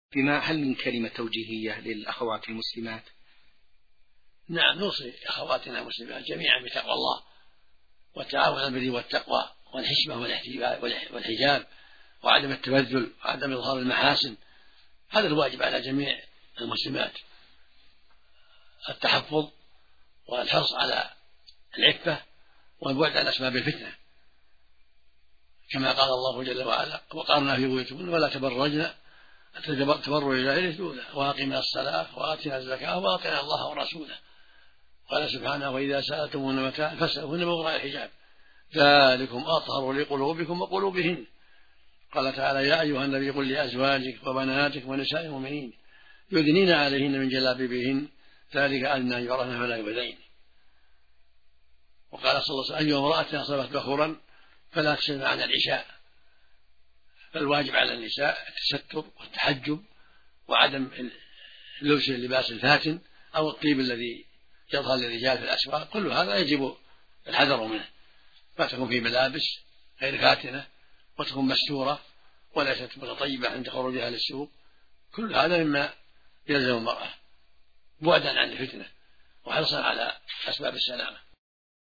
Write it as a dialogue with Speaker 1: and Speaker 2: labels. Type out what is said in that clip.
Speaker 1: هل من كلمة توجيهية للأخوات المسلمات؟
Speaker 2: نعم، نوصي أخواتنا المسلمات جميعا بتقوى الله والتعاون على البر والتقوى والحشمة والحجاب وعدم التبذل وعدم إظهار المحاسن. هذا الواجب على جميع المسلمات، التحفظ والحرص على العفة والبعد عن أسباب الفتنة، كما قال الله جل وعلا: وقرنا في بيوتكن ولا تبرجن تبرج الجاهلية الأولى وأقمنا الصلاة وآتنا الزكاة وأطعنا الله ورسوله. قال سبحانه: وإذا سألتموهن متاعا فاسألوهن من وراء الحجاب ذلكم أطهر لقلوبكم وقلوبهن. قال تعالى: يا أيها النبي قل لأزواجك وبناتك ونساء المؤمنين يدنين عليهن من جلابيبهن ذلك أدنى أن يعرفن فلا يؤذين. وقال صلى الله عليه وسلم: أيها امرأة أصابت بخورا فلا تكشفن عن العشاء. فالواجب على النساء التستر والتحجب وعدم لبس اللباس الفاتن أو الطيب الذي يظهر للرجال في الأسواق، كل هذا يجب الحذر منه، ما تكون في ملابس غير فاتنة وتكون مستورة وليست متطيبة عند خروجها للسوق. كل هذا مما يلزم المرأة بعدا عن الفتنة وحرصا على أسباب السلامة.